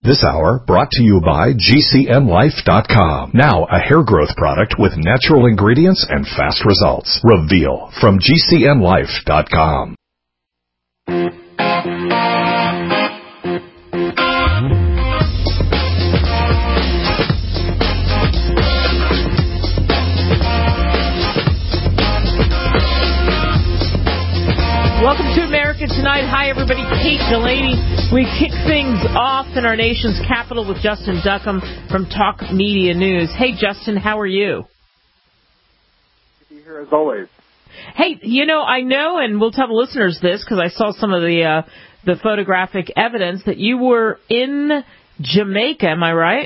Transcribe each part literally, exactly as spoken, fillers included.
This hour brought to you by G C N Life dot com. Now a hair growth product with natural ingredients and fast results. Reveal from G C N Life dot com. Welcome to America Tonight. Hi, everybody. Kate Delaney. We kick things off in our nation's capital with Justin Duckham from Talk Media News. Hey, Justin, how are you? Good to be here as always. Hey, you know, I know, and we'll tell the listeners this because I saw some of the uh, the photographic evidence that you were in Jamaica. Am I right?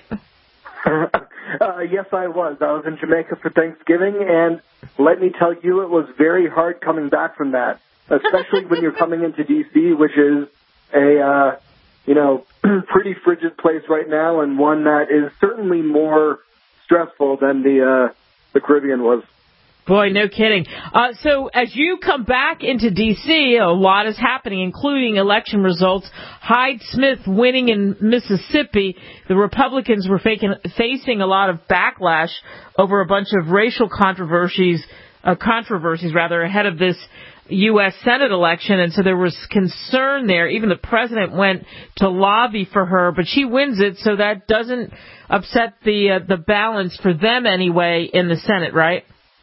uh, yes, I was. I was in Jamaica for Thanksgiving, and let me tell you, it was very hard coming back from that. Especially when you're coming into D C, which is a, uh, you know, pretty frigid place right now, and one that is certainly more stressful than the uh, the Caribbean was. Boy, no kidding. Uh, so as you come back into D C, a lot is happening, including election results. Hyde-Smith winning in Mississippi. The Republicans were faking, facing a lot of backlash over a bunch of racial controversies, uh, controversies rather, ahead of this U S Senate election, and so there was concern there. Even the president went to lobby for her, but she wins it, so that doesn't upset the uh, the balance for them anyway in the Senate, right?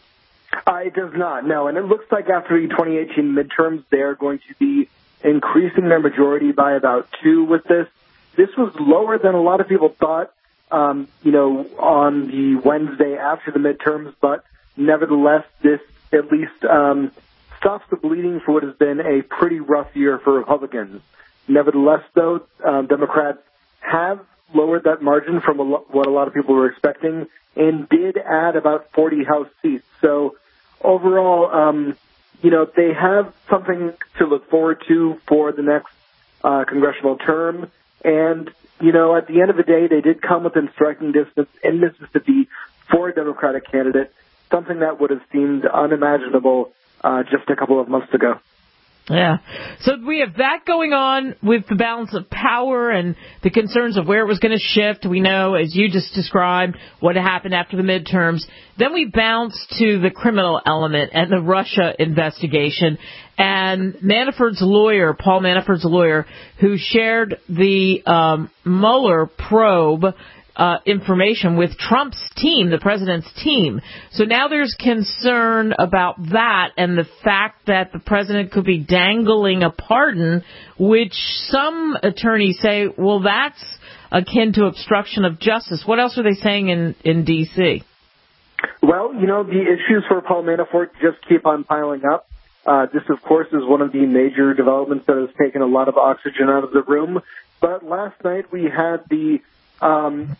Uh, it does not, no. And it looks like after the twenty eighteen midterms, they're going to be increasing their majority by about two with this. This was lower than a lot of people thought, um, you know, on the Wednesday after the midterms, but nevertheless, this at least um, stops the bleeding for what has been a pretty rough year for Republicans. Nevertheless, though, um, Democrats have lowered that margin from a lo- what a lot of people were expecting and did add about forty House seats. So overall, um, you know, they have something to look forward to for the next uh, congressional term. And, you know, at the end of the day, they did come within striking distance in Mississippi for a Democratic candidate, something that would have seemed unimaginable Uh, just a couple of months ago. Yeah. So we have that going on with the balance of power and the concerns of where it was going to shift. We know, as you just described, what happened after the midterms. Then we bounce to the criminal element and the Russia investigation. And Manafort's lawyer, Paul Manafort's lawyer, who shared the um, Mueller probe Uh, information with Trump's team, the president's team. So now there's concern about that and the fact that the president could be dangling a pardon, which some attorneys say, well, that's akin to obstruction of justice. What else are they saying in, in D C? Well, you know, the issues for Paul Manafort just keep on piling up. Uh, this, of course, is one of the major developments that has taken a lot of oxygen out of the room. But last night we had the Um,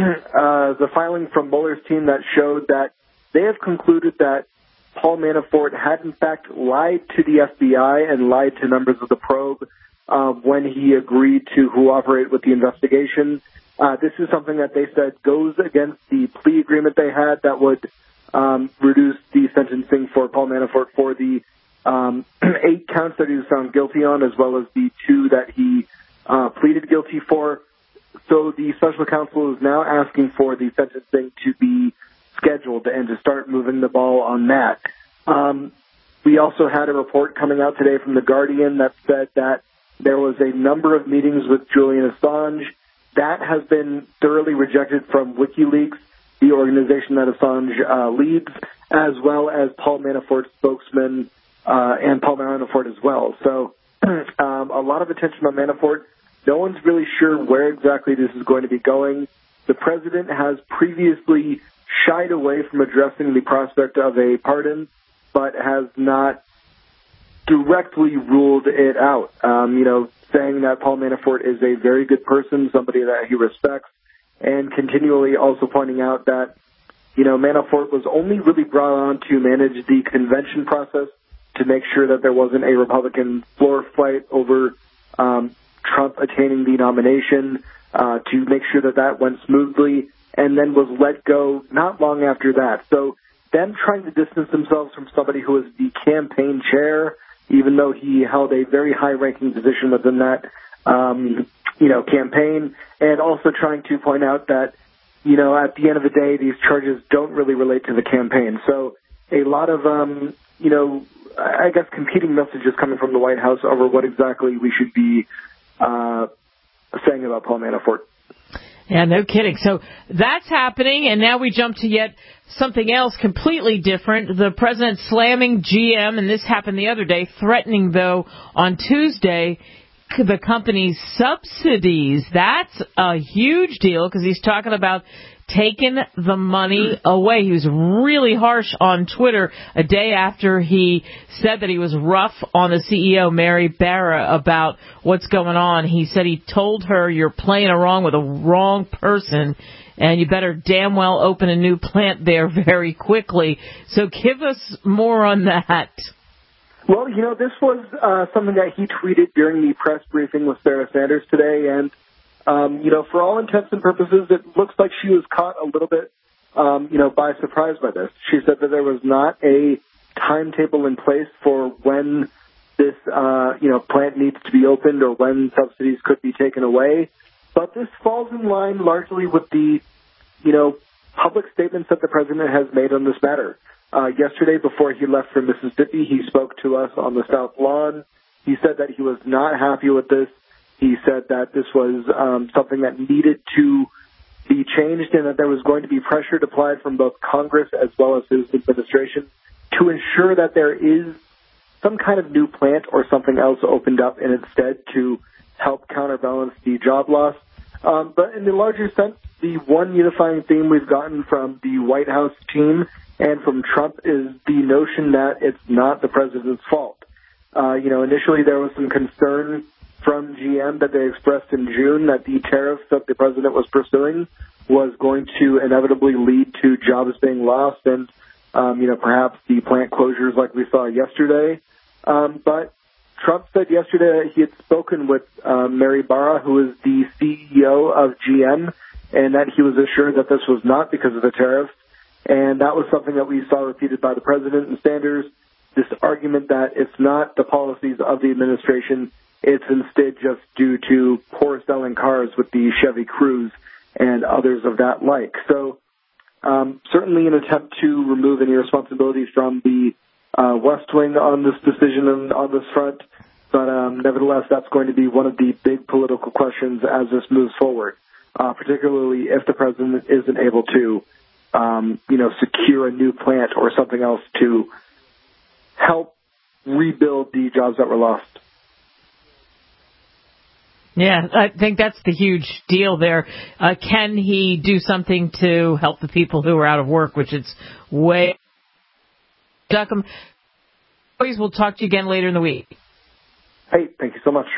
uh, the filing from Mueller's team that showed that they have concluded that Paul Manafort had, in fact, lied to the F B I and lied to members of the probe uh, when he agreed to cooperate with the investigation. Uh, this is something that they said goes against the plea agreement they had that would um, reduce the sentencing for Paul Manafort for the um, eight counts that he was found guilty on, as well as the two that he uh, pleaded guilty for. So the special counsel is now asking for the sentencing to be scheduled and to start moving the ball on that. Um, we also had a report coming out today from The Guardian that said that there was a number of meetings with Julian Assange. That has been thoroughly rejected from WikiLeaks, the organization that Assange uh, leads, as well as Paul Manafort's spokesman uh, and Paul Manafort as well. So um, a lot of attention on Manafort. No one's really sure where exactly this is going to be going. The president has previously shied away from addressing the prospect of a pardon, but has not directly ruled it out. Um, you know, saying that Paul Manafort is a very good person, somebody that he respects, and continually also pointing out that, you know, Manafort was only really brought on to manage the convention process to make sure that there wasn't a Republican floor fight over um, Trump attaining the nomination, uh, to make sure that that went smoothly, and then was let go not long after that. So them trying to distance themselves from somebody who was the campaign chair, even though he held a very high-ranking position within that um, you know, campaign, and also trying to point out that, you know, at the end of the day, these charges don't really relate to the campaign. So a lot of, um, you know, I guess competing messages coming from the White House over what exactly we should be uh, saying about Paul Manafort. Yeah, no kidding. So that's happening, and now we jump to yet something else completely different. The president slamming G M, and this happened the other day, threatening, though, on Tuesday, the company's subsidies. That's a huge deal because he's talking about taking the money away. He was really harsh on Twitter a day after he said that he was rough on the C E O, Mary Barra, about what's going on. He said he told her, you're playing around with a wrong person, and you better damn well open a new plant there very quickly. So give us more on that. Well, you know, this was uh, something that he tweeted during the press briefing with Sarah Sanders today, and Um, you know, for all intents and purposes, it looks like she was caught a little bit, um, you know, by surprise by this. She said that there was not a timetable in place for when this, uh, you know, plant needs to be opened or when subsidies could be taken away. But this falls in line largely with the, you know, public statements that the president has made on this matter. Uh, yesterday, before he left for Mississippi, he spoke to us on the South Lawn. He said that he was not happy with this. He said that this was um, something that needed to be changed and that there was going to be pressure applied from both Congress as well as his administration to ensure that there is some kind of new plant or something else opened up in its stead to help counterbalance the job loss. Um, but in the larger sense, the one unifying theme we've gotten from the White House team and from Trump is the notion that it's not the president's fault. Uh, you know, initially there was some concern from G M that they expressed in June that the tariffs that the president was pursuing was going to inevitably lead to jobs being lost and, um, you know, perhaps the plant closures like we saw yesterday. Um, but Trump said yesterday that he had spoken with uh, Mary Barra, who is the C E O of G M, and that he was assured that this was not because of the tariffs. And that was something that we saw repeated by the president and Sanders, this argument that it's not the policies of the administration, it's instead just due to poor selling cars with the Chevy Cruze and others of that like. So um, certainly an attempt to remove any responsibilities from the uh, West Wing on this decision and on this front. But um, nevertheless, that's going to be one of the big political questions as this moves forward, uh, particularly if the president isn't able to, um, you know, secure a new plant or something else to help rebuild the jobs that were lost. Yeah, I think that's the huge deal there. Uh, can he do something to help the people who are out of work, which is way... Duckham, we'll talk to you again later in the week. Hey, thank you so much.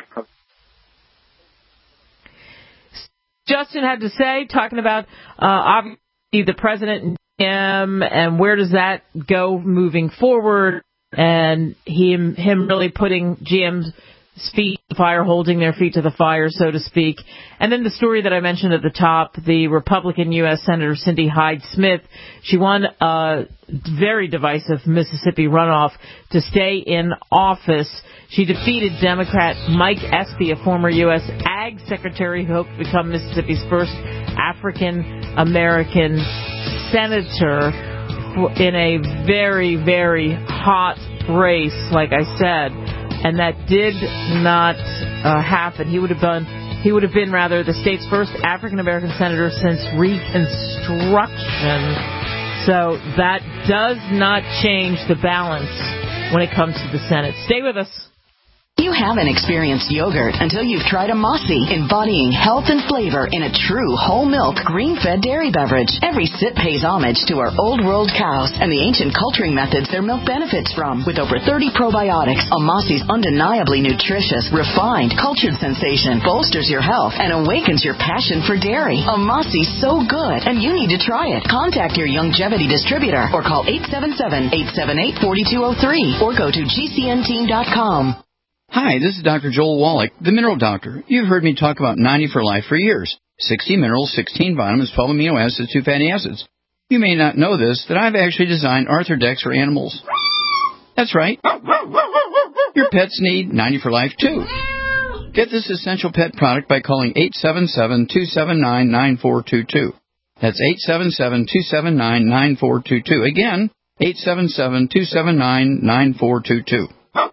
Justin had to say, talking about uh, obviously the president and him, and where does that go moving forward, and him, him really putting G M's feet to the fire, holding their feet to the fire, so to speak. And then the story that I mentioned at the top, the Republican U S Senator Cindy Hyde-Smith, she won a very divisive Mississippi runoff to stay in office. She defeated Democrat Mike Espy, a former U S Ag Secretary who hoped to become Mississippi's first African-American senator in a very, very hot race, like I said. And that did not uh, happen. He would have been, he would have been rather the state's first African American senator since Reconstruction. So that does not change the balance when it comes to the Senate. Stay with us. You haven't experienced yogurt until you've tried a Mossy, embodying health and flavor in a true whole milk, green-fed dairy beverage. Every sip pays homage to our old world cows and the ancient culturing methods their milk benefits from. With over thirty probiotics, a Mossy's undeniably nutritious, refined, cultured sensation bolsters your health and awakens your passion for dairy. A Mossy's so good, and you need to try it. Contact your Youngevity distributor or call eight seven seven, eight seven eight, four two zero three or go to G C N team dot com. Hi, this is Doctor Joel Wallach, the Mineral Doctor. You've heard me talk about ninety for Life for years. sixty minerals, sixteen vitamins, twelve amino acids, two fatty acids. You may not know this, that I've actually designed Arthrodex for animals. That's right. Your pets need ninety for Life, too. Get this essential pet product by calling eight seven seven, two seven nine, nine four two two. That's eight seven seven, two seven nine, nine four two two. Again, eight seven seven, two seven nine, nine four two two.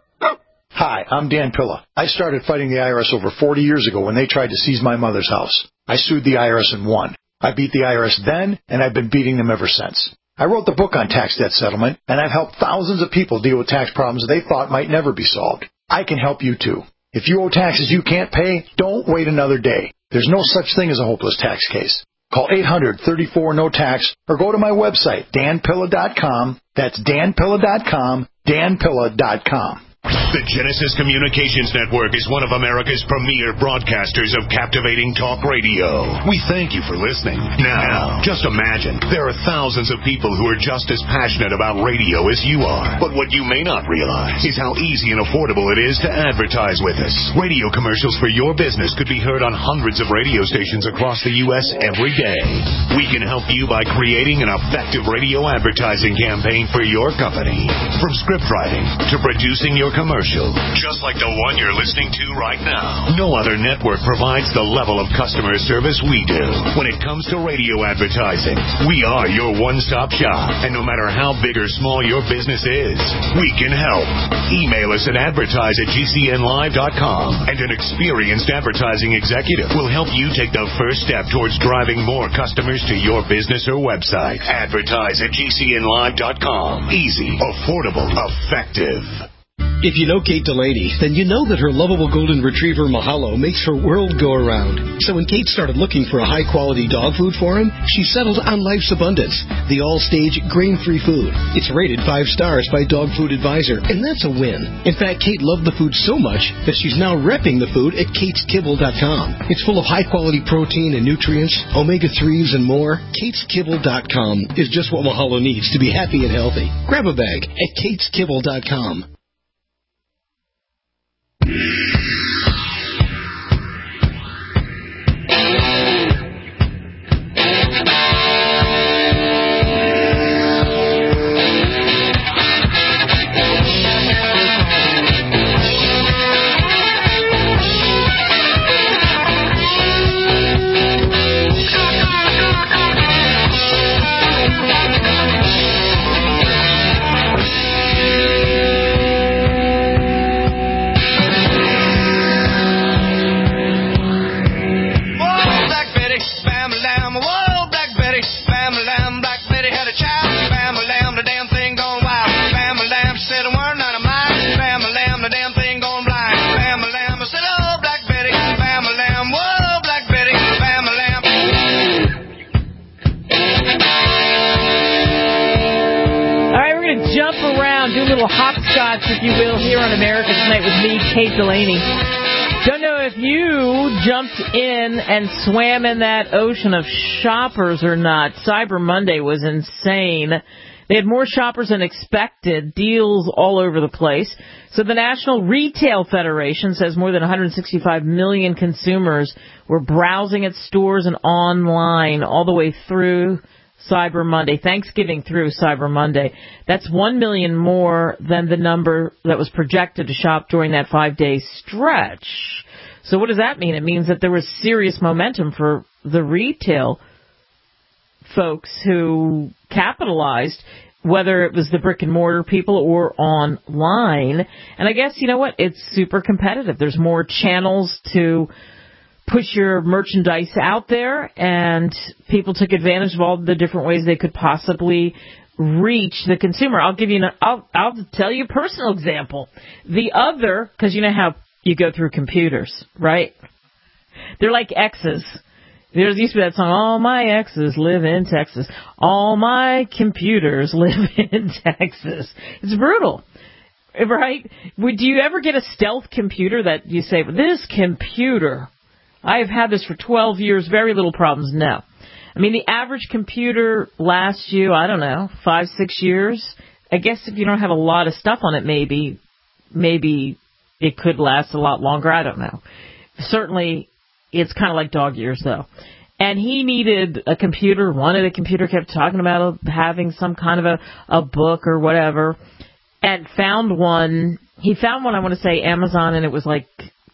Hi, I'm Dan Pilla. I started fighting the I R S over forty years ago when they tried to seize my mother's house. I sued the I R S and won. I beat the I R S then, and I've been beating them ever since. I wrote the book on tax debt settlement, and I've helped thousands of people deal with tax problems they thought might never be solved. I can help you, too. If you owe taxes you can't pay, don't wait another day. There's no such thing as a hopeless tax case. Call eight hundred, thirty-four, no tax or go to my website, dan pilla dot com. That's dan pilla dot com, dan pilla dot com. The Genesis Communications Network is one of America's premier broadcasters of captivating talk radio. We thank you for listening. Now, just imagine, there are thousands of people who are just as passionate about radio as you are. But what you may not realize is how easy and affordable it is to advertise with us. Radio commercials for your business could be heard on hundreds of radio stations across the U S every day. We can help you by creating an effective radio advertising campaign for your company. From script writing to producing your commercial, just like the one you're listening to right now. No other network provides the level of customer service we do. When it comes to radio advertising, we are your one-stop shop. And no matter how big or small your business is, we can help. Email us at advertise at g c n live dot com, and an experienced advertising executive will help you take the first step towards driving more customers to your business or website. Advertise at g c n live dot com. Easy, affordable, effective. If you know Kate Delaney, then you know that her lovable golden retriever, Mahalo, makes her world go around. So when Kate started looking for a high-quality dog food for him, she settled on Life's Abundance, the all-stage, grain-free food. It's rated five stars by Dog Food Advisor, and that's a win. In fact, Kate loved the food so much that she's now repping the food at kates kibble dot com. It's full of high-quality protein and nutrients, omega threes, and more. kates kibble dot com is just what Mahalo needs to be happy and healthy. Grab a bag at kates kibble dot com. If you will, here on America Tonight with me, Kate Delaney. Don't know if you jumped in and swam in that ocean of shoppers or not. Cyber Monday was insane. They had more shoppers than expected, deals all over the place. So the National Retail Federation says more than one hundred sixty-five million consumers were browsing at stores and online all the way through Cyber Monday, Thanksgiving through Cyber Monday. That's one million more than the number that was projected to shop during that five-day stretch. So what does that mean? It means that there was serious momentum for the retail folks who capitalized, whether it was the brick-and-mortar people or online. And I guess, you know what, it's super competitive. There's more channels to push your merchandise out there, and people took advantage of all the different ways they could possibly reach the consumer. I'll give you, an, I'll, I'll tell you a personal example. The other, because you know how you go through computers, right? They're like exes. There used to be that song, all my exes live in Texas. All my computers live in Texas. It's brutal. Right? Would you ever get a stealth computer that you say, this computer, I've had this for twelve years, very little problems? No. I mean, the average computer lasts you, I don't know, five, six years. I guess if you don't have a lot of stuff on it, maybe, maybe it could last a lot longer. I don't know. Certainly, it's kind of like dog years, though. And he needed a computer, wanted a computer, kept talking about having some kind of a, a book or whatever, and found one. He found one, I want to say, Amazon, and it was like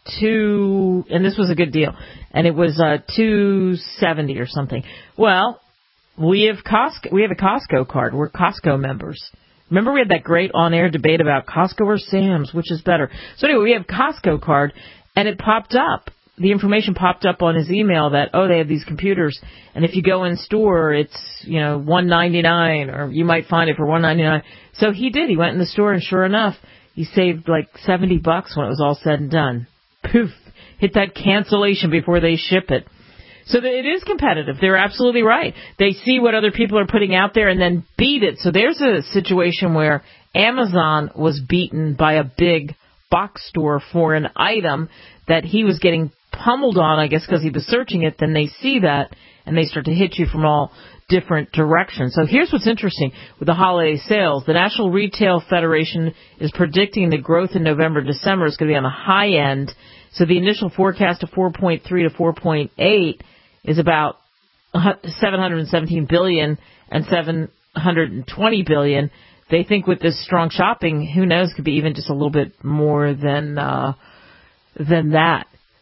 two, and this was a good deal, and it was uh, two seventy or something. Well, we have Costco. We have a Costco card. We're Costco members. Remember, we had that great on-air debate about Costco or Sam's, which is better. So anyway, we have Costco card, and it popped up. The information popped up on his email that, oh, they have these computers, and if you go in store, it's, you know, one ninety-nine, or you might find it for one ninety-nine. So he did. He went in the store, and sure enough, he saved like seventy bucks when it was all said and done. Poof. Hit that cancellation before they ship it. So it is competitive. They're absolutely right. They see what other people are putting out there and then beat it. So there's a situation where Amazon was beaten by a big box store for an item that he was getting pummeled on, I guess, because he was searching it. Then they see that, and they start to hit you from all different directions. So here's what's interesting with the holiday sales. The National Retail Federation is predicting the growth in November, December is going to be on the high end. So the initial forecast of four point three to four point eight is about seven hundred seventeen billion dollars and seven hundred twenty billion dollars. They think with this strong shopping, who knows, could be even just a little bit more than uh, than that.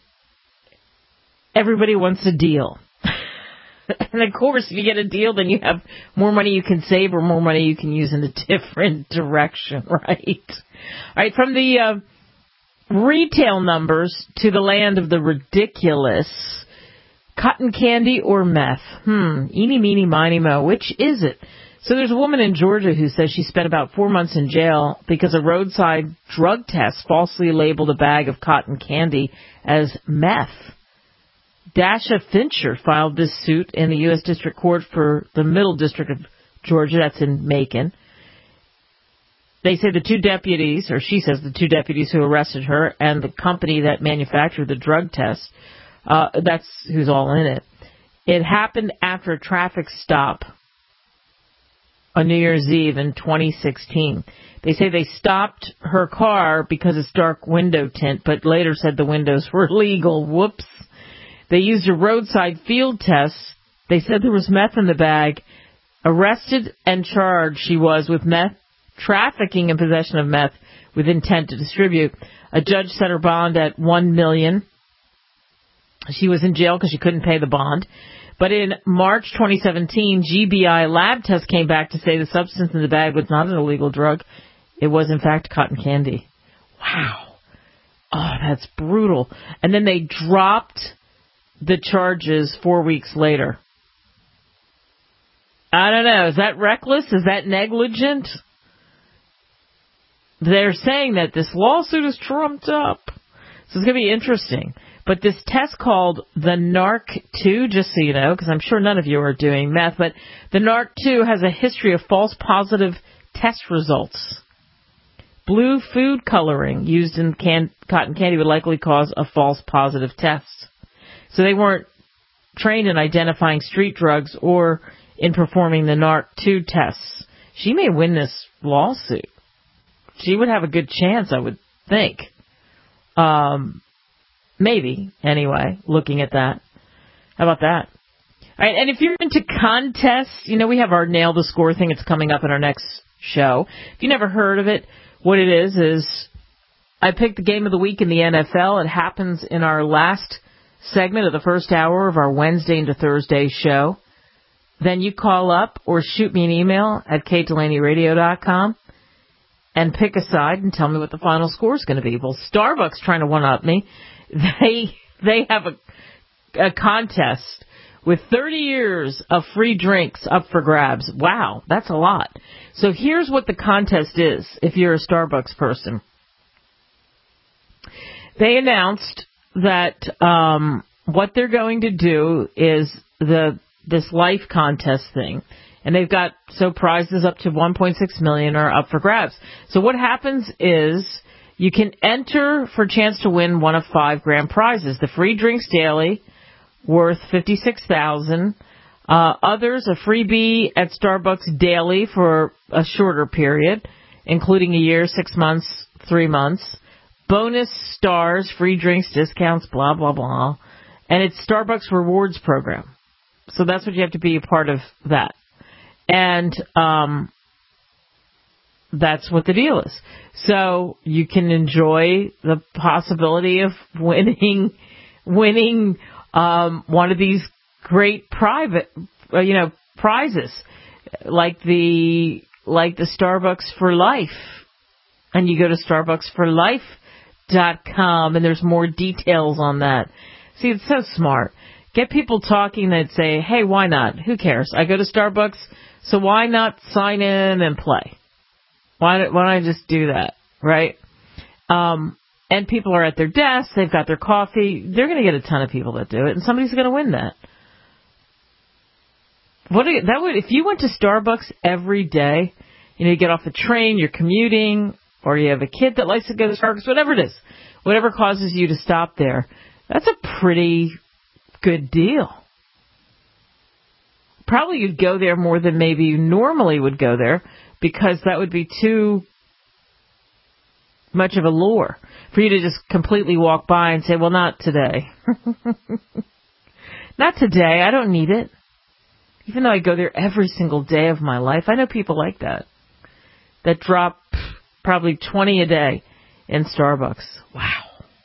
Everybody wants a deal. And, of course, if you get a deal, then you have more money you can save or more money you can use in a different direction, right? All right, from the uh, retail numbers to the land of the ridiculous, cotton candy or meth? Hmm, eeny, meeny, miny, mo. Which is it? So there's a woman in Georgia who says she spent about four months in jail because a roadside drug test falsely labeled a bag of cotton candy as meth. Dasha Fincher filed this suit in the U S District Court for the Middle District of Georgia. That's in Macon. They say the two deputies, or she says the two deputies who arrested her and the company that manufactured the drug test, uh, that's who's all in it. It happened after a traffic stop on New Year's Eve in twenty sixteen. They say they stopped her car because it's dark window tint, but later said the windows were legal. Whoops. They used a roadside field test. They said there was meth in the bag. Arrested and charged she was with meth, trafficking and possession of meth with intent to distribute. A judge set her bond at one million dollars. She was in jail because she couldn't pay the bond. But in March twenty seventeen, G B I lab test came back to say the substance in the bag was not an illegal drug. It was, in fact, cotton candy. Wow. Oh, that's brutal. And then they dropped the charges four weeks later. I don't know. Is that reckless? Is that negligent? They're saying that this lawsuit is trumped up. So it's going to be interesting. But this test called the NARC two, just so you know, because I'm sure none of you are doing meth, but the NARC two has a history of false positive test results. Blue food coloring used in can- cotton candy would likely cause a false positive test. So they weren't trained in identifying street drugs or in performing the NARC two tests. She may win this lawsuit. She would have a good chance, I would think. Um, maybe, anyway, looking at that. How about that? All right, and if you're into contests, you know, we have our Nail the Score thing. It's coming up in our next show. If you never heard of it, what it is is I picked the game of the week in the N F L. It happens in our last segment of the first hour of our Wednesday into Thursday show. Then you call up or shoot me an email at kate delaney radio dot com and pick a side and tell me what the final score is going to be. Well, Starbucks trying to one-up me. They they have a, a contest with thirty years of free drinks up for grabs. Wow, that's a lot. So here's what the contest is if you're a Starbucks person. They announced that um, what they're going to do is the this life contest thing, and they've got so prizes up to one point six million dollars are up for grabs. So what happens is you can enter for a chance to win one of five grand prizes: the free drinks daily, worth fifty-six thousand dollars; uh, others a freebie at Starbucks daily for a shorter period, including a year, six months, three months. Bonus stars, free drinks, discounts, blah, blah, blah. And it's Starbucks Rewards Program. So that's what you have to be a part of that. And um, that's what the deal is. So you can enjoy the possibility of winning, winning um, one of these great private, uh, you know, prizes, like the like the Starbucks for Life. And you go to starbucks for life dot com, and there's more details on that. See, it's so smart. Get people talking that say, hey, why not? Who cares? I go to Starbucks, so why not sign in and play? Why, why don't I just do that, right? Um, and people are at their desks, they've got their coffee. They're going to get a ton of people that do it, and somebody's going to win that. What do you, that would if you went to Starbucks every day, you know, you get off the train, you're commuting, or you have a kid that likes to go to Starbucks, whatever it is, whatever causes you to stop there, that's a pretty good deal. Probably you'd go there more than maybe you normally would go there, because that would be too much of a lure for you to just completely walk by and say, well, not today. Not today. I don't need it. Even though I go there every single day of my life, I know people like that, that drop probably twenty a day in Starbucks. Wow.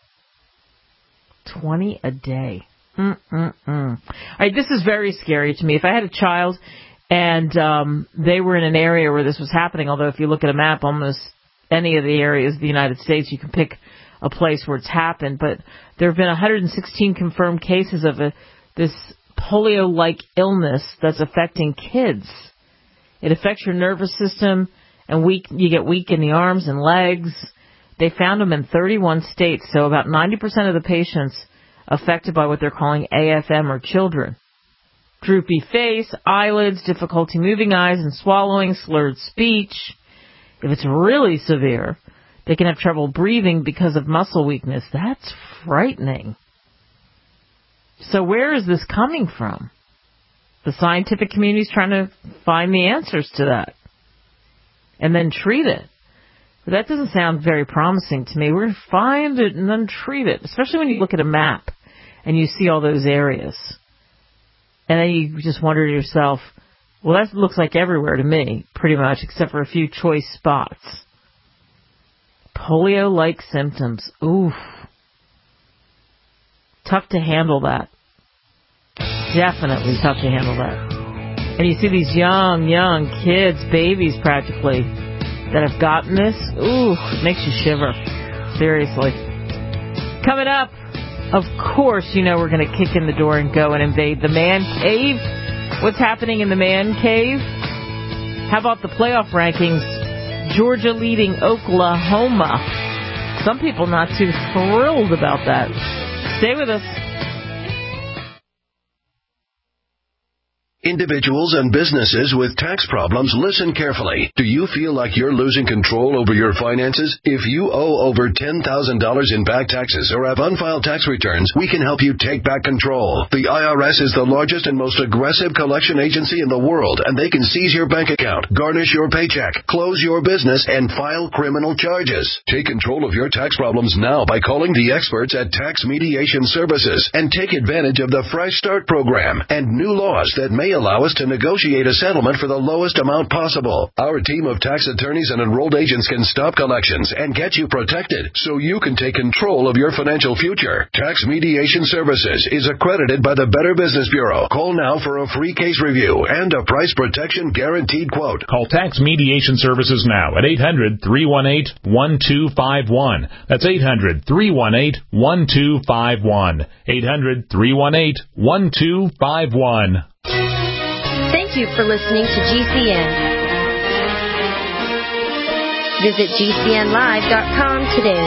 twenty a day. Mm-mm-mm. All right, this is very scary to me. If I had a child and um, they were in an area where this was happening, although if you look at a map, almost any of the areas of the United States, you can pick a place where it's happened. But there have been one hundred sixteen confirmed cases of a, this polio-like illness that's affecting kids. It affects your nervous system, and weak, you get weak in the arms and legs. They found them in thirty-one states, so about ninety percent of the patients affected by what they're calling A F M are children. Droopy face, eyelids, difficulty moving eyes and swallowing, slurred speech. If it's really severe, they can have trouble breathing because of muscle weakness. That's frightening. So where is this coming from? The scientific community is trying to find the answers to that and then treat it. But that doesn't sound very promising to me. We're going to find it and then treat it, especially when you look at a map and you see all those areas. And then you just wonder to yourself, well, that looks like everywhere to me, pretty much, except for a few choice spots. Polio-like symptoms. Oof. Tough to handle that. Definitely tough to handle that. And you see these young, young kids, babies practically, that have gotten this. Ooh, it makes you shiver. Seriously. Coming up, of course, you know we're going to kick in the door and go and invade the man cave. What's happening in the man cave? How about the playoff rankings? Georgia leading Oklahoma. Some people not too thrilled about that. Stay with us. Individuals and businesses with tax problems, listen carefully. Do you feel like you're losing control over your finances? If you owe over ten thousand dollars in back taxes or have unfiled tax returns, we can help you take back control. The I R S is the largest and most aggressive collection agency in the world, and they can seize your bank account, garnish your paycheck, close your business, and file criminal charges. Take control of your tax problems now by calling the experts at Tax Mediation Services and take advantage of the Fresh Start program and new laws that may allow us to negotiate a settlement for the lowest amount possible. Our team of tax attorneys and enrolled agents can stop collections and get you protected so you can take control of your financial future. Tax Mediation Services is accredited by the Better Business Bureau. Call now for a free case review and a price protection guaranteed quote. Call Tax Mediation Services now at eight hundred, three one eight, one two five one. That's eight hundred, three one eight, one two five one. eight hundred, three one eight, one two five one. Thank you for listening to G C N. Visit G C N live dot com today.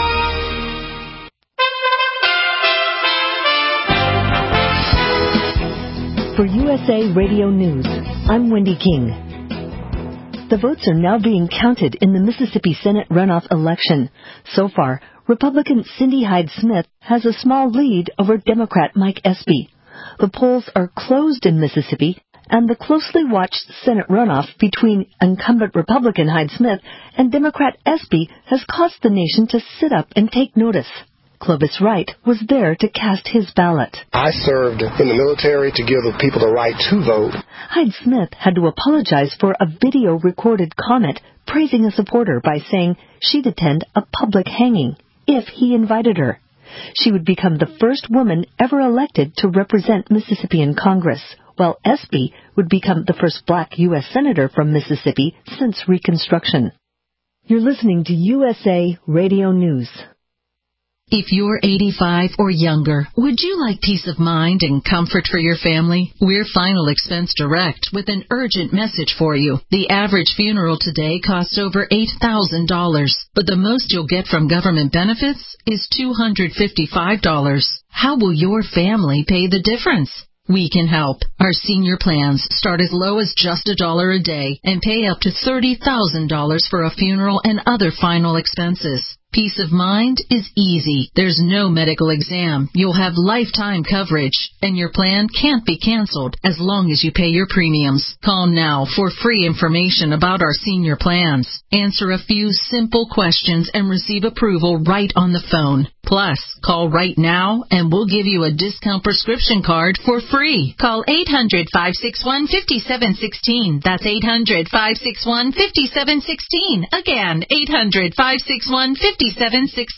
For U S A Radio News, I'm Wendy King. The votes are now being counted in the Mississippi Senate runoff election. So far, Republican Cindy Hyde-Smith has a small lead over Democrat Mike Espy. The polls are closed in Mississippi, and the closely watched Senate runoff between incumbent Republican Hyde-Smith and Democrat Espy has caused the nation to sit up and take notice. Clovis Wright was there to cast his ballot. I served in the military to give the people the right to vote. Hyde-Smith had to apologize for a video-recorded comment praising a supporter by saying she'd attend a public hanging if he invited her. She would become the first woman ever elected to represent Mississippi in Congress, while Espy would become the first black U S Senator from Mississippi since Reconstruction. You're listening to U S A Radio News. If you're eighty-five or younger, would you like peace of mind and comfort for your family? We're Final Expense Direct with an urgent message for you. The average funeral today costs over eight thousand dollars, but the most you'll get from government benefits is two hundred fifty-five dollars. How will your family pay the difference? We can help. Our senior plans start as low as just a dollar a day and pay up to thirty thousand dollars for a funeral and other final expenses. Peace of mind is easy. There's no medical exam. You'll have lifetime coverage, and your plan can't be canceled as long as you pay your premiums. Call now for free information about our senior plans. Answer a few simple questions and receive approval right on the phone. Plus, call right now and we'll give you a discount prescription card for free. Call eight hundred, five six one, five seven one six. That's eight hundred, five six one, five seven one six. Again, eight hundred, five six one, five seven one six.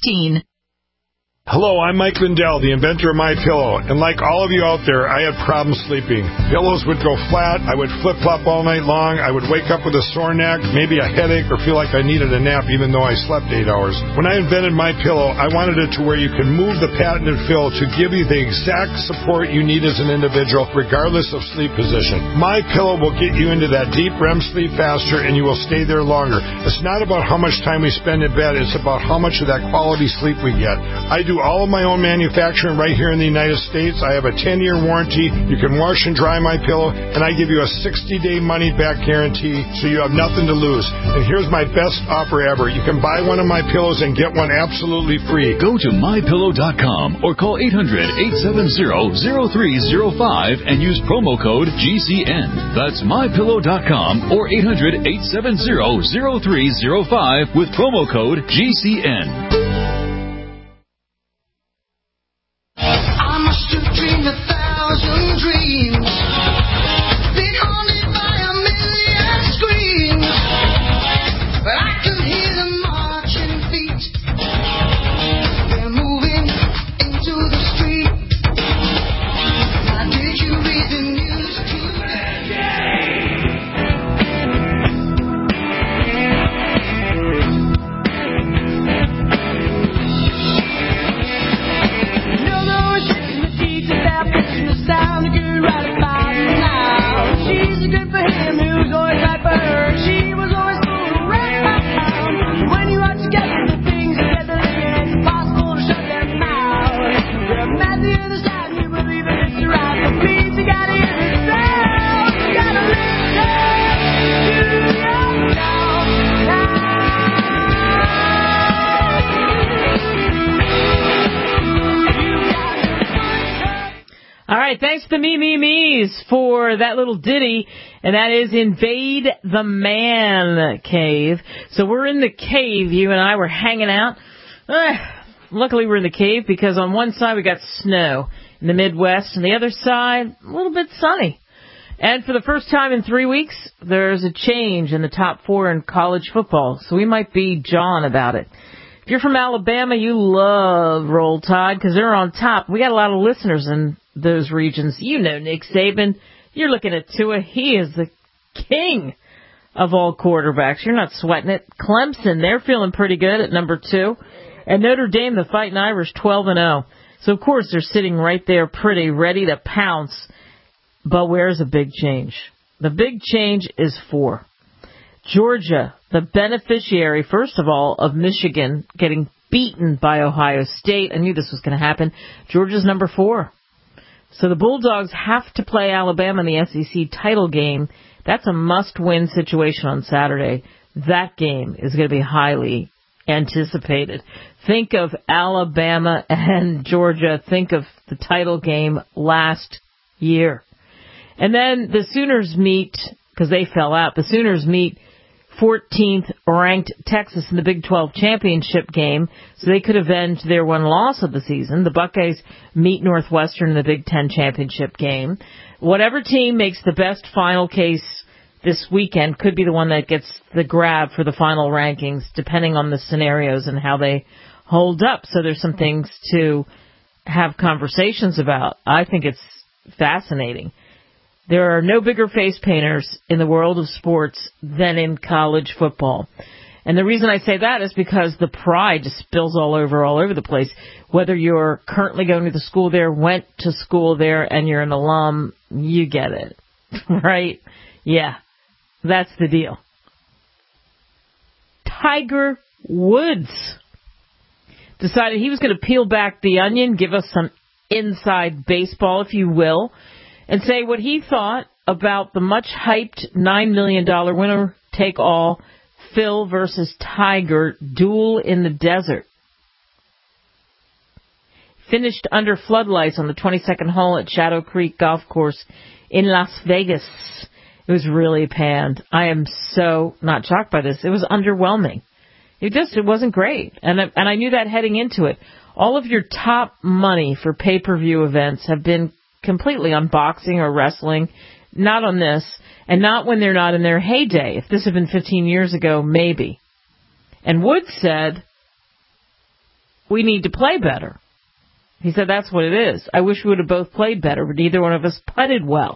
Hello, I'm Mike Lindell, the inventor of MyPillow, and like all of you out there, I had problems sleeping. Pillows would go flat, I would flip-flop all night long, I would wake up with a sore neck, maybe a headache, or feel like I needed a nap even though I slept eight hours. When I invented MyPillow, I wanted it to where you can move the patented fill to give you the exact support you need as an individual, regardless of sleep position. MyPillow will get you into that deep R E M sleep faster, and you will stay there longer. It's not about how much time we spend in bed, it's about how much of that quality sleep we get. I do all of my own manufacturing right here in the United States. I have a ten-year warranty. You can wash and dry my pillow, and I give you a sixty-day money-back guarantee, so you have nothing to lose. And here's my best offer ever. You can buy one of my pillows and get one absolutely free. Go to my pillow dot com or call eight hundred, eight seven zero, zero three zero five and use promo code G C N. That's my pillow dot com or eight hundred, eight seven zero, zero three zero five with promo code G C N. Dream a thousand dreams, been haunted by a million screams, but I can hear them marching feet. They're moving into the street. Now did you read the news sound good right about now. She's good for him, who's always right for her. She was always full around. When you are together, the things together, it's impossible to shut them out. You're mad the other side, and you believe it, it's right. But please, you gotta hear the sound. You gotta listen to your sound now. All right, thanks to Me, Me, Me's for that little ditty, and that is Invade the Man Cave. So we're in the cave, you and I were hanging out. Uh, luckily we're in the cave because on one side we got snow in the Midwest, and the other side, a little bit sunny. And for the first time in three weeks, there's a change in the top four in college football, so we might be jawing about it. If you're from Alabama, you love Roll Tide because they're on top. We got a lot of listeners in those regions. You know Nick Saban. You're looking at Tua. He is the king of all quarterbacks. You're not sweating it. Clemson, they're feeling pretty good at number two. And Notre Dame, the Fighting Irish, twelve and oh. So, of course, they're sitting right there pretty, ready to pounce. But where's a big change? The big change is four. Georgia, the beneficiary, first of all, of Michigan getting beaten by Ohio State. I knew this was going to happen. Georgia's number four. So the Bulldogs have to play Alabama in the S E C title game. That's a must-win situation on Saturday. That game is going to be highly anticipated. Think of Alabama and Georgia. Think of the title game last year. And then the Sooners meet, because they fell out, the Sooners meet fourteenth ranked Texas in the Big twelve championship game, so they could avenge their one loss of the season. The Buckeyes meet Northwestern in the Big ten championship game. Whatever team makes the best final case this weekend could be the one that gets the grab for the final rankings, depending on the scenarios and how they hold up. So there's some things to have conversations about. I think it's fascinating. There are no bigger face painters in the world of sports than in college football. And the reason I say that is because the pride just spills all over, all over the place. Whether you're currently going to the school there, went to school there, and you're an alum, you get it. Right? Yeah. That's the deal. Tiger Woods decided he was going to peel back the onion, give us some inside baseball, if you will, and say what he thought about the much-hyped nine million dollars winner-take-all Phil versus Tiger duel in the desert. Finished under floodlights on the twenty-second hole at Shadow Creek Golf Course in Las Vegas. It was really panned. I am so not shocked by this. It was underwhelming. It just, it wasn't great. And, and I knew that heading into it. All of your top money for pay-per-view events have been completely on boxing or wrestling, not on this, and not when they're not in their heyday. If this had been fifteen years ago, maybe. And Woods said, we need to play better. He said, that's what it is. I wish we would have both played better, but neither one of us putted well.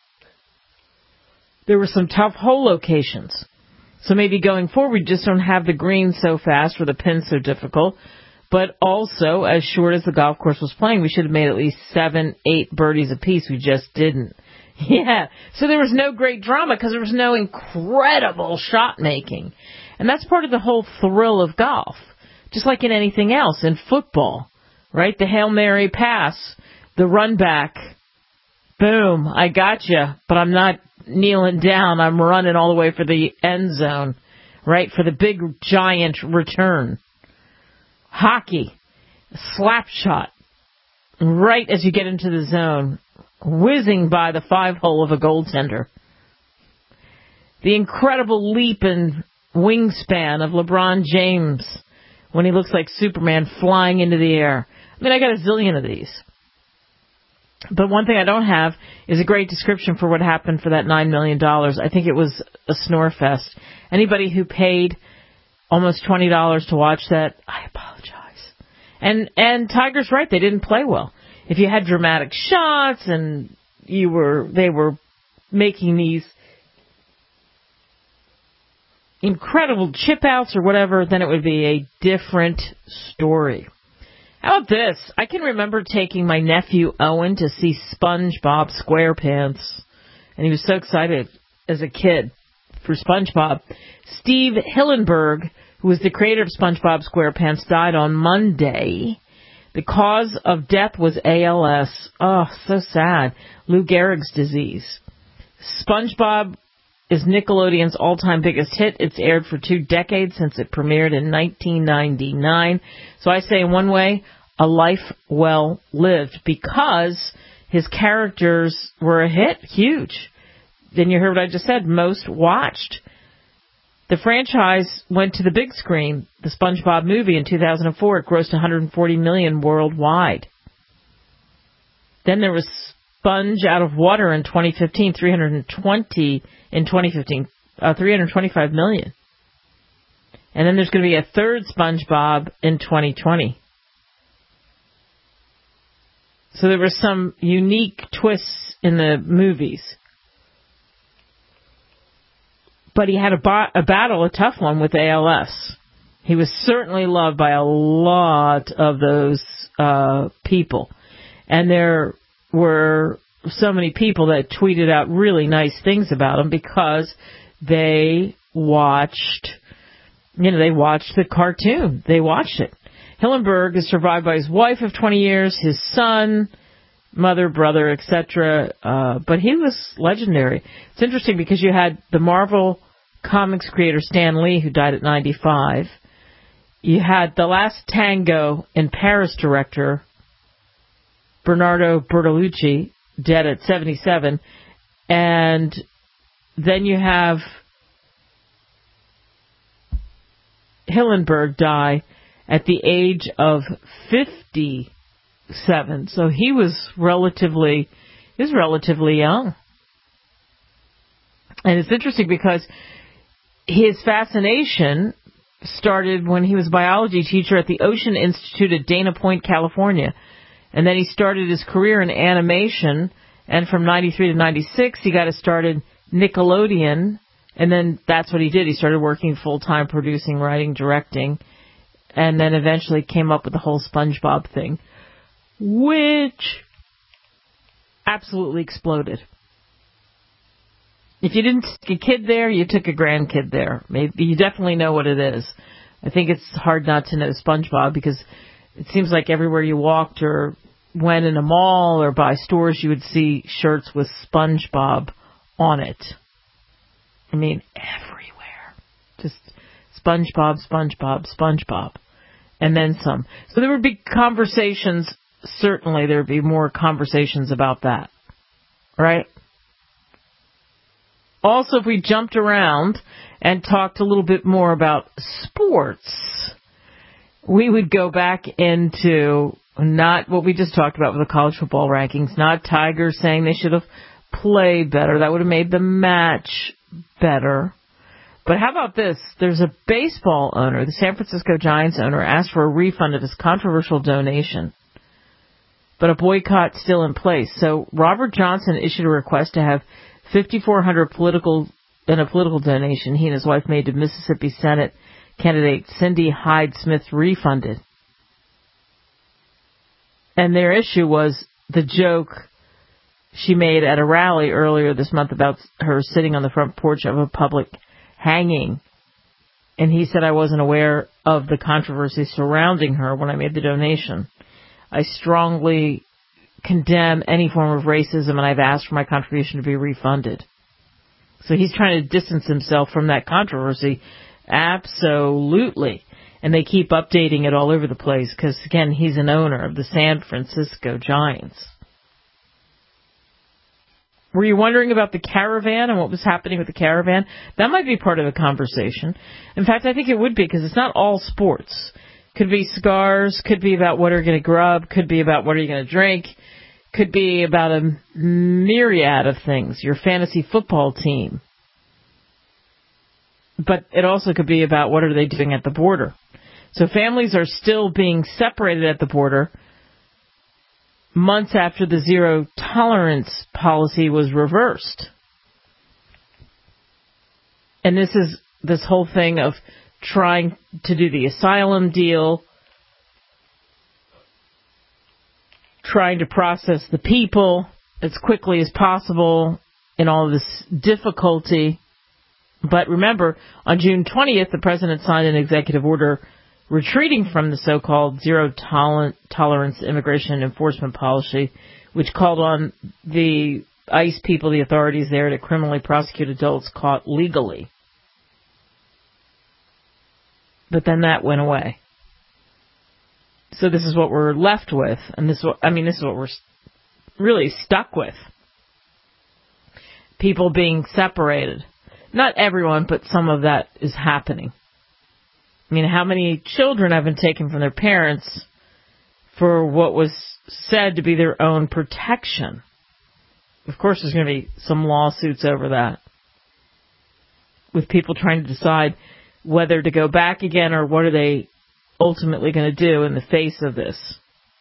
There were some tough hole locations. So maybe going forward, we just don't have the green so fast or the pins so difficult. But also, as short as the golf course was playing, we should have made at least seven, eight birdies apiece. We just didn't. Yeah. So there was no great drama because there was no incredible shot making. And that's part of the whole thrill of golf. Just like in anything else, in football, right? The Hail Mary pass, the run back. Boom, I got you, but I'm not kneeling down. I'm running all the way for the end zone, right? For the big, giant return. Hockey, slap shot, right as you get into the zone, whizzing by the five hole of a goaltender. The incredible leap and wingspan of LeBron James when he looks like Superman flying into the air. I mean, I got a zillion of these. But one thing I don't have is a great description for what happened for that nine million dollars. I think it was a snore fest. Anybody who paid almost twenty dollars to watch that, I apologize. And and Tiger's right, they didn't play well. If you had dramatic shots and you were they were making these incredible chip outs or whatever, then it would be a different story. How about this? I can remember taking my nephew Owen to see SpongeBob SquarePants, and he was so excited as a kid for SpongeBob. Steve Hillenburg, who was the creator of SpongeBob SquarePants, died on Monday. The cause of death was A L S. Oh, so sad. Lou Gehrig's disease. SpongeBob is Nickelodeon's all-time biggest hit. It's aired for two decades since it premiered in nineteen ninety-nine. So I say in one way, a life well lived, because his characters were a hit, huge. Then you heard what I just said, most watched. The franchise went to the big screen, the SpongeBob movie in two thousand four. It grossed one hundred forty million dollars worldwide. Then there was Sponge Out of Water in twenty fifteen, three hundred twenty in twenty fifteen, uh, three hundred twenty-five million dollars. And then there's going to be a third SpongeBob in twenty twenty. So there were some unique twists in the movies. But he had a, bo- a battle, a tough one, with A L S. He was certainly loved by a lot of those uh, people. And there were so many people that tweeted out really nice things about him because they watched, you know, they watched the cartoon. They watched it. Hillenburg is survived by his wife of twenty years, his son, mother, brother, et cetera. Uh, but he was legendary. It's interesting because you had the Marvel Comics creator Stan Lee, who died at ninety-five. You had The Last Tango in Paris director Bernardo Bertolucci, dead at seventy-seven. And then you have Hillenburg die at the age of fifty-seven. So he was relatively, he was relatively young. And it's interesting because his fascination started when he was a biology teacher at the Ocean Institute at Dana Point, California. And then he started his career in animation, and from ninety-three to ninety-six, he got to start at Nickelodeon, and then that's what he did. He started working full-time, producing, writing, directing, and then eventually came up with the whole SpongeBob thing, which absolutely exploded. If you didn't take a kid there, you took a grandkid there. Maybe you definitely know what it is. I think it's hard not to know SpongeBob because it seems like everywhere you walked or went in a mall or by stores, you would see shirts with SpongeBob on it. I mean, everywhere. Just SpongeBob, SpongeBob, SpongeBob. And then some. So there would be conversations, certainly there would be more conversations about that. Right? Also, if we jumped around and talked a little bit more about sports, we would go back into not what we just talked about with the college football rankings, not Tigers saying they should have played better. That would have made the match better. But how about this? There's a baseball owner, the San Francisco Giants owner, asked for a refund of his controversial donation. But a boycott's still in place. So Robert Johnson issued a request to have fifty-four hundred political in a political donation he and his wife made to Mississippi Senate candidate Cindy Hyde-Smith refunded. And their issue was the joke she made at a rally earlier this month about her sitting on the front porch of a public hanging. And he said, I wasn't aware of the controversy surrounding her when I made the donation. I strongly condemn any form of racism, and I've asked for my contribution to be refunded. So he's trying to distance himself from that controversy. Absolutely. And they keep updating it all over the place because, again, he's an owner of the San Francisco Giants. Were you wondering about the caravan and what was happening with the caravan? That might be part of the conversation. In fact, I think it would be because it's not all sports. Could be cigars, could be about what are you going to grub, could be about what are you going to drink, could be about a myriad of things, your fantasy football team. But it also could be about what are they doing at the border. So families are still being separated at the border months after the zero tolerance policy was reversed. And this is this whole thing of trying to do the asylum deal, trying to process the people as quickly as possible in all of this difficulty. But remember, on June twentieth, the president signed an executive order retreating from the so-called zero tolerance immigration enforcement policy, which called on the ICE people, the authorities there, to criminally prosecute adults caught legally. But then that went away. So this is what we're left with, and this, I mean, this is what we're really stuck with. People being separated. Not everyone, but some of that is happening. I mean, how many children have been taken from their parents for what was said to be their own protection? Of course, there's going to be some lawsuits over that, with people trying to decide whether to go back again or what are they ultimately going to do in the face of this.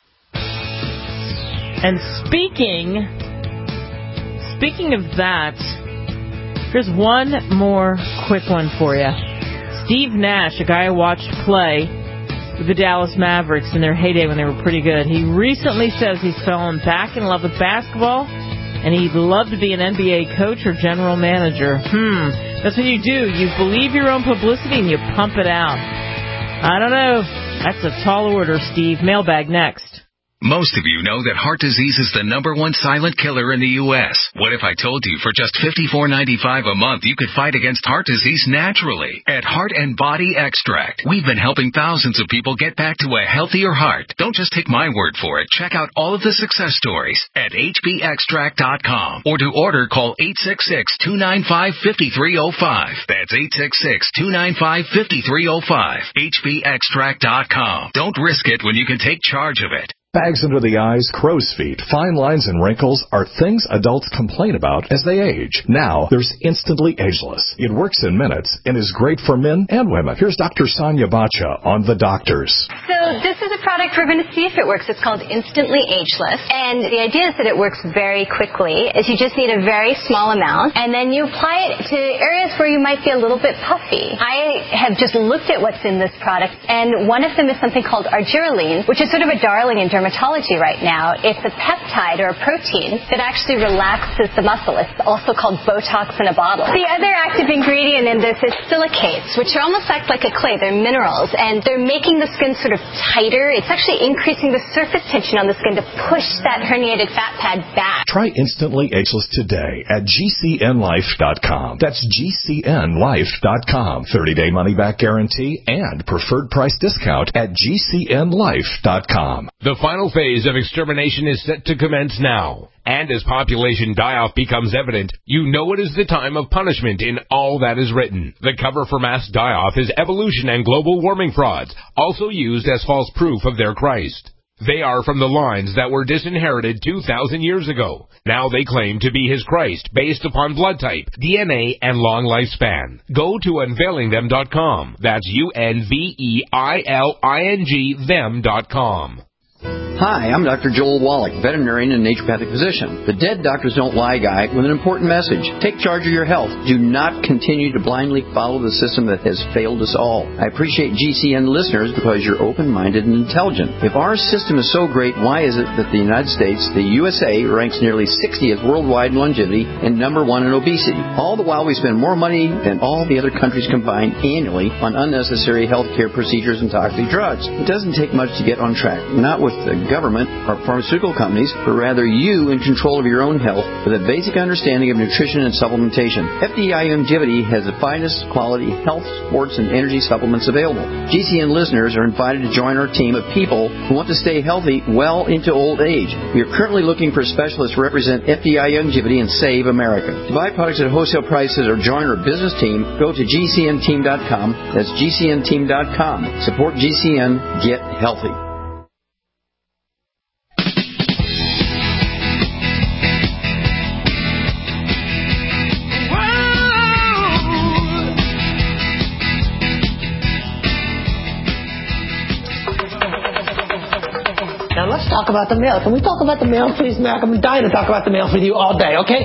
And speaking, speaking of that, here's one more quick one for you. Steve Nash, a guy I watched play with the Dallas Mavericks in their heyday when they were pretty good, he recently says he's fallen back in love with basketball and he'd love to be an N B A coach or general manager. Hmm, that's what you do. You believe your own publicity and you pump it out. I don't know. That's a tall order, Steve. Mailbag next. Most of you know that heart disease is the number one silent killer in the U S What if I told you for just fifty-four ninety-five a month you could fight against heart disease naturally? At Heart and Body Extract, we've been helping thousands of people get back to a healthier heart. Don't just take my word for it. Check out all of the success stories at H B extract dot com. Or to order, call eight six six, two nine five, five three zero five. That's eight six six, two nine five, five three zero five. H B extract dot com. Don't risk it when you can take charge of it. Bags under the eyes, crow's feet, fine lines, and wrinkles are things adults complain about as they age. Now, there's Instantly Ageless. It works in minutes and is great for men and women. Here's Doctor Sonia Bacha on The Doctors. So this is a product we're going to see if it works. It's called Instantly Ageless. And the idea is that it works very quickly. Is you just need a very small amount, and then you apply it to areas where you might be a little bit puffy. I have just looked at what's in this product, and one of them is something called argireline, which is sort of a darling in dermatology right now. It's a peptide or a protein that actually relaxes the muscle. It's also called Botox in a bottle. The other active ingredient in this is silicates, which are almost act like a clay. They're minerals, and they're making the skin sort of tighter. It's actually increasing the surface tension on the skin to push that herniated fat pad back. Try Instantly Ageless today at G C N life dot com. That's G C N life dot com. thirty-day money-back guarantee and preferred price discount at G C N life dot com. The final phase of extermination is set to commence now. And as population die-off becomes evident, you know it is the time of punishment in all that is written. The cover for mass die-off is evolution and global warming frauds, also used as false proof of their Christ. They are from the lines that were disinherited two thousand years ago. Now they claim to be his Christ based upon blood type, D N A, and long lifespan. Go to unveiling them dot com. That's U N V E I L I N G them dot com. Hi, I'm Doctor Joel Wallach, veterinarian and naturopathic physician, the Dead Doctors Don't Lie guy with an important message. Take charge of your health. Do not continue to blindly follow the system that has failed us all. I appreciate G C N listeners because you're open-minded and intelligent. If our system is so great, why is it that the United States, the U S A, ranks nearly sixtieth worldwide in longevity and number one in obesity? All the while we spend more money than all the other countries combined annually on unnecessary health care procedures and toxic drugs. It doesn't take much to get on track, not with the government or pharmaceutical companies, but rather you in control of your own health with a basic understanding of nutrition and supplementation. F D I Longevity has the finest quality health, sports, and energy supplements available. G C N listeners are invited to join our team of people who want to stay healthy well into old age. We are currently looking for specialists to represent F D I Longevity and Save America. To buy products at wholesale prices or join our business team, go to G C N team dot com. That's G C N team dot com. Support G C N. Get healthy. Now let's talk about the mail. Can we talk about the mail, please, Mac? I'm dying to talk about the mail with you all day, okay?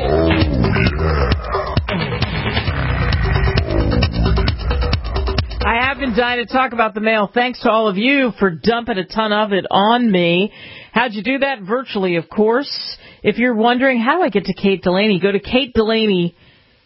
I have been dying to talk about the mail. Thanks to all of you for dumping a ton of it on me. How'd you do that? Virtually, of course. If you're wondering, how do I get to Kate Delaney? Go to Kate Delaney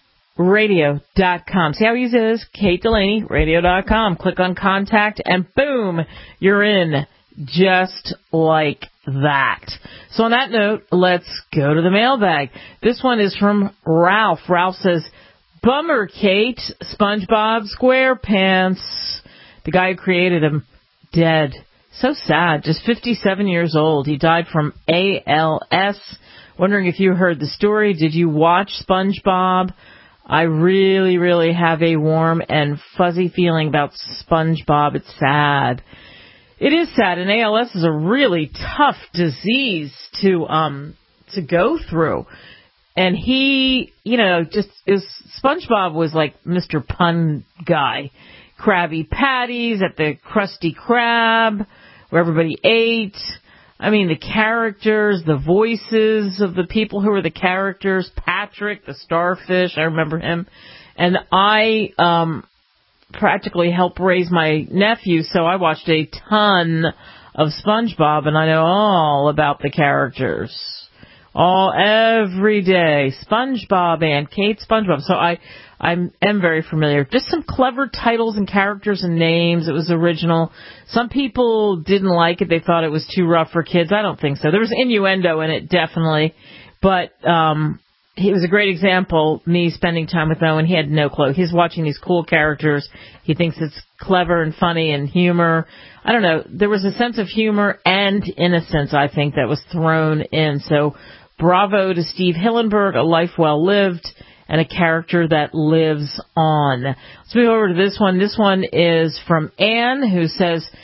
Radio dot com. See how easy it is? Kate Delaney Radio dot com. Click on contact and boom, you're in. Just like that. So on that note, let's go to the mailbag. This one is from Ralph. Ralph says, bummer, Kate. SpongeBob SquarePants. The guy who created him, dead. So sad. Just fifty-seven years old. He died from A L S. Wondering if you heard the story. Did you watch SpongeBob? I really, really have a warm and fuzzy feeling about SpongeBob. It's sad. It is sad, and A L S is a really tough disease to um to go through. And he, you know, just is SpongeBob was like Mister Pun guy. Krabby Patties at the Krusty Krab, where everybody ate. I mean, the characters, the voices of the people who were the characters. Patrick, the starfish, I remember him. And I um practically helped raise my nephew, so I watched a ton of SpongeBob, and I know all about the characters. All, every day. SpongeBob and Kate SpongeBob. So I, I am very familiar. Just some clever titles and characters and names. It was original. Some people didn't like it. They thought it was too rough for kids. I don't think so. There was innuendo in it, definitely. But, um... he was a great example, me spending time with Owen. He had no clue. He's watching these cool characters. He thinks it's clever and funny and humor. I don't know. There was a sense of humor and innocence, I think, that was thrown in. So bravo to Steve Hillenburg, a life well lived and a character that lives on. Let's move over to this one. This one is from Anne, who says,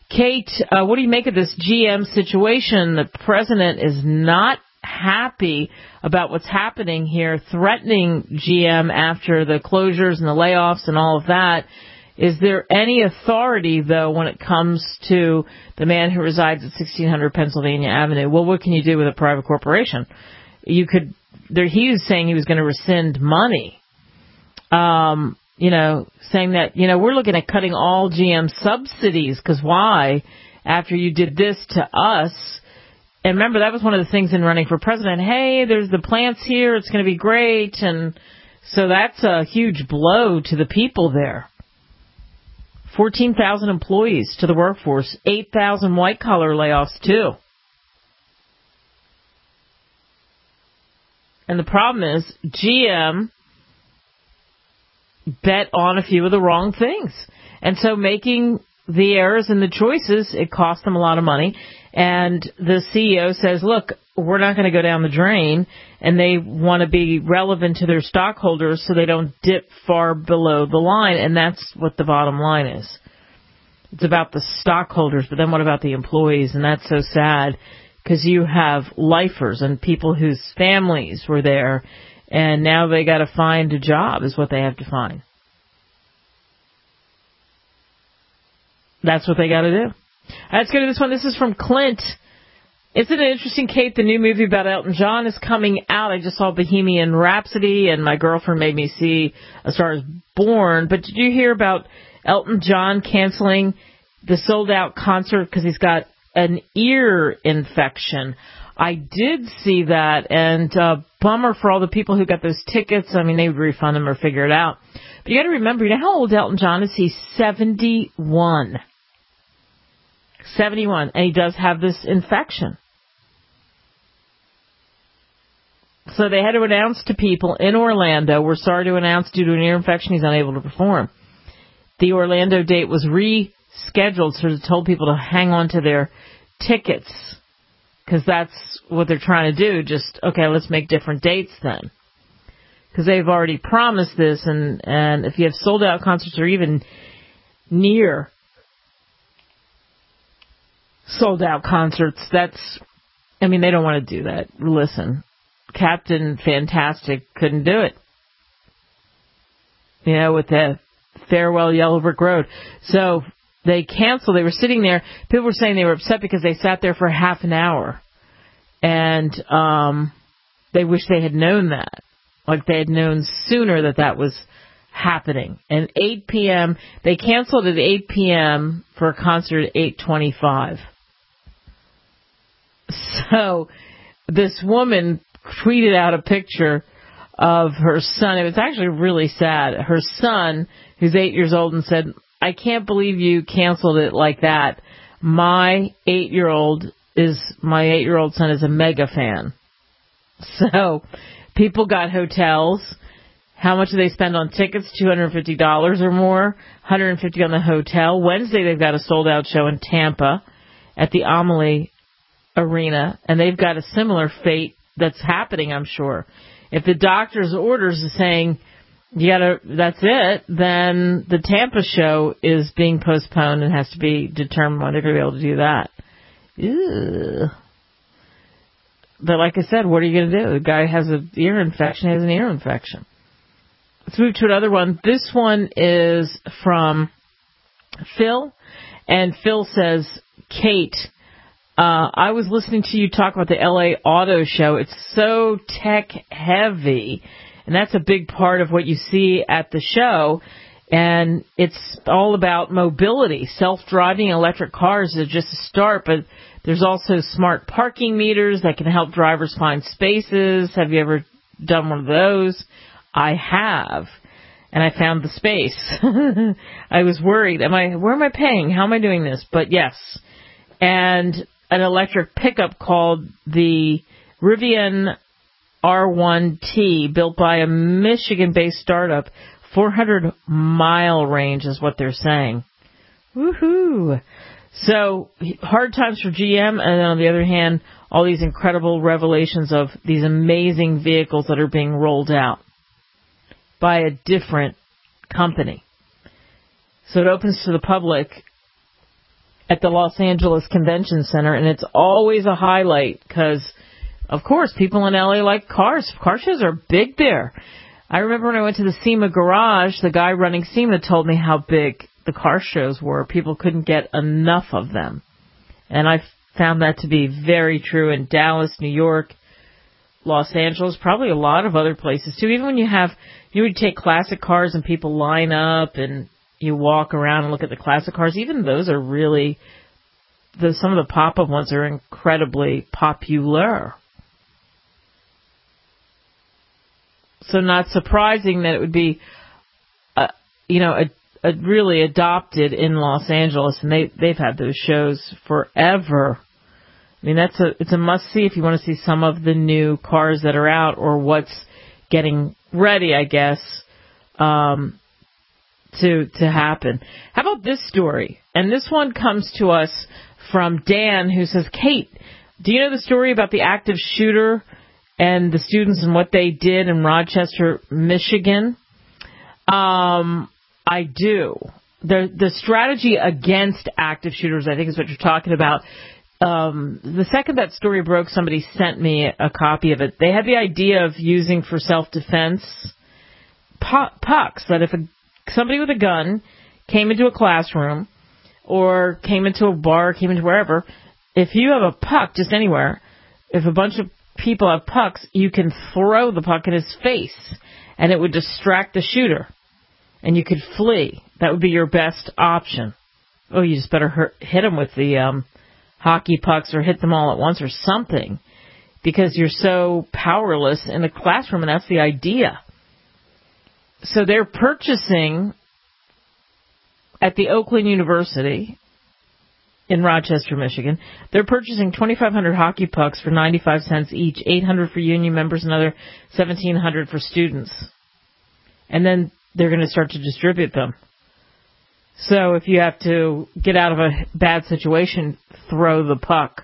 Kate, uh, what do you make of this G M situation? The president is not happy about what's happening here, threatening G M after the closures and the layoffs and all of that. Is there any authority, though, when it comes to the man who resides at sixteen hundred Pennsylvania Avenue? Well, what can you do with a private corporation? You could, there, he was saying he was going to rescind money, um, you know, saying that, you know, we're looking at cutting all G M subsidies, because why? After you did this to us. And remember, that was one of the things in running for president. Hey, there's the plants here. It's going to be great. And so that's a huge blow to the people there. fourteen thousand employees to the workforce, eight thousand white-collar layoffs, too. And the problem is G M bet on a few of the wrong things. And so making the errors and the choices, it cost them a lot of money. And the C E O says, look, we're not going to go down the drain. And they want to be relevant to their stockholders so they don't dip far below the line. And that's what the bottom line is. It's about the stockholders, but then what about the employees? And that's so sad, because you have lifers and people whose families were there, and now they got to find a job is what they have to find. That's what they got to do. Let's go to this one. This is from Clint. Isn't it interesting, Kate? The new movie about Elton John is coming out. I just saw Bohemian Rhapsody, and my girlfriend made me see A Star is Born. But did you hear about Elton John canceling the sold-out concert because he's got an ear infection? I did see that, and uh, bummer for all the people who got those tickets. I mean, they would refund them or figure it out. But you got to remember, you know how old Elton John is? He's seventy-one. seventy-one, and he does have this infection. So they had to announce to people in Orlando, we're sorry to announce due to an ear infection, he's unable to perform. The Orlando date was rescheduled, so they told people to hang on to their tickets, because that's what they're trying to do. Just, okay, let's make different dates then. Because they've already promised this, and, and if you have sold-out concerts or even near sold-out concerts, that's, I mean, they don't want to do that. Listen, Captain Fantastic couldn't do it. You know, with the Farewell Yellow Brick Road. So they canceled. They were sitting there. People were saying they were upset because they sat there for half an hour. And um, they wish they had known that. Like they had known sooner that that was happening. And eight p.m., they canceled at eight p.m. for a concert at eight twenty-five. So this woman tweeted out a picture of her son. It was actually really sad. Her son, who's eight years old, and said, I can't believe you canceled it like that. My eight-year-old is, my eight-year-old son is a mega fan. So people got hotels. How much do they spend on tickets? two hundred fifty dollars or more. one hundred fifty dollars on the hotel. Wednesday they've got a sold-out show in Tampa at the Amalie Arena, and they've got a similar fate that's happening, I'm sure. If the doctor's orders are saying you gotta, that's it, then the Tampa show is being postponed and has to be determined when they're going to be able to do that. Ew. But like I said, what are you going to do? The guy has an ear infection, he has an ear infection. Let's move to another one. This one is from Phil, and Phil says, Kate, Uh, I was listening to you talk about the L A Auto Show. It's so tech heavy, and that's a big part of what you see at the show. And it's all about mobility. Self-driving electric cars are just a start, but there's also smart parking meters that can help drivers find spaces. Have you ever done one of those? I have, and I found the space. I was worried. Am I? Where am I paying? How am I doing this? But yes, and an electric pickup called the Rivian R one T, built by a Michigan-based startup. four hundred mile range is what they're saying. Woohoo! So, hard times for G M, and then on the other hand, all these incredible revelations of these amazing vehicles that are being rolled out by a different company. So it opens to the public at the Los Angeles Convention Center, and it's always a highlight because, of course, people in L A like cars. Car shows are big there. I remember when I went to the SEMA Garage, the guy running SEMA told me how big the car shows were. People couldn't get enough of them. And I found that to be very true in Dallas, New York, Los Angeles, probably a lot of other places too. Even when you have, you would take classic cars and people line up and you walk around and look at the classic cars. Even those are really, the, some of the pop-up ones are incredibly popular. So not surprising that it would be, uh, you know, a, a really adopted in Los Angeles, and they they've had those shows forever. I mean, that's a it's a must-see if you want to see some of the new cars that are out or what's getting ready, I guess, um, to to happen. How about this story? And this one comes to us from Dan, who says, Kate, do you know the story about the active shooter and the students and what they did in Rochester, Michigan? Um, I do. The the strategy against active shooters, I think, is what you're talking about. Um, the second that story broke, somebody sent me a copy of it. They had the idea of using for self-defense pu- pucks, that if a, somebody with a gun came into a classroom or came into a bar, came into wherever, if you have a puck just anywhere, if a bunch of people have pucks, you can throw the puck in his face and it would distract the shooter and you could flee. That would be your best option. Oh, you just better hurt, hit him with the um, hockey pucks or hit them all at once or something, because you're so powerless in the classroom, and that's the idea. So they're purchasing at the Oakland University in Rochester, Michigan, they're purchasing twenty-five hundred hockey pucks for ninety-five cents each, eight hundred for union members, another seventeen hundred for students. And then they're going to start to distribute them. So if you have to get out of a bad situation, throw the puck.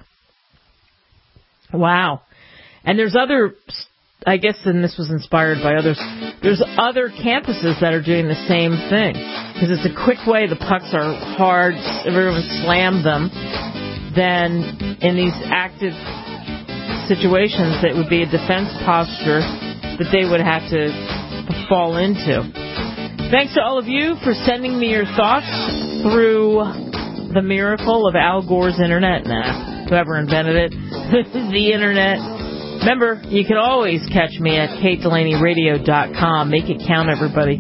Wow. And there's other, I guess, and this was inspired by others, there's other campuses that are doing the same thing. Because it's a quick way, the pucks are hard, everyone slams them. Then in these active situations, it would be a defense posture that they would have to fall into. Thanks to all of you for sending me your thoughts through the miracle of Al Gore's internet. Nah, whoever invented it, the internet. Remember, you can always catch me at kate delaney radio dot com. Make it count, everybody.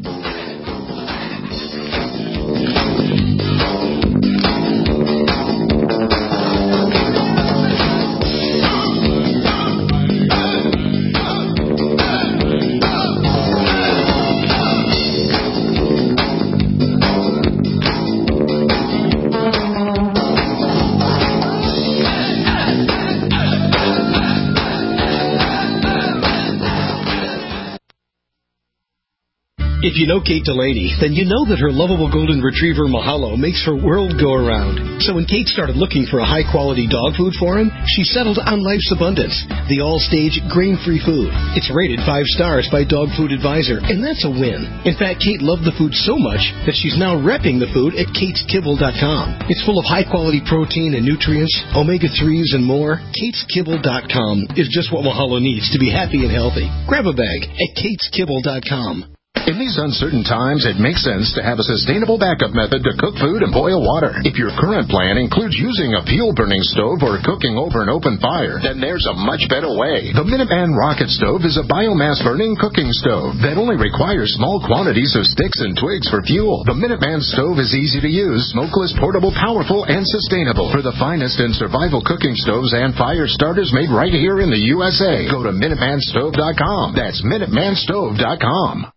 If you know Kate Delaney, then you know that her lovable golden retriever Mahalo makes her world go around. So when Kate started looking for a high-quality dog food for him, she settled on Life's Abundance, the all-stage grain-free food. It's rated five stars by Dog Food Advisor, and that's a win. In fact, Kate loved the food so much that she's now repping the food at kates kibble dot com. It's full of high-quality protein and nutrients, omega threes, and more. kates kibble dot com is just what Mahalo needs to be happy and healthy. Grab a bag at kates kibble dot com. In these uncertain times, it makes sense to have a sustainable backup method to cook food and boil water. If your current plan includes using a fuel-burning stove or cooking over an open fire, then there's a much better way. The Minuteman Rocket Stove is a biomass-burning cooking stove that only requires small quantities of sticks and twigs for fuel. The Minuteman Stove is easy to use, smokeless, portable, powerful, and sustainable. For the finest in survival cooking stoves and fire starters made right here in the U S A, go to minuteman stove dot com. That's minuteman stove dot com.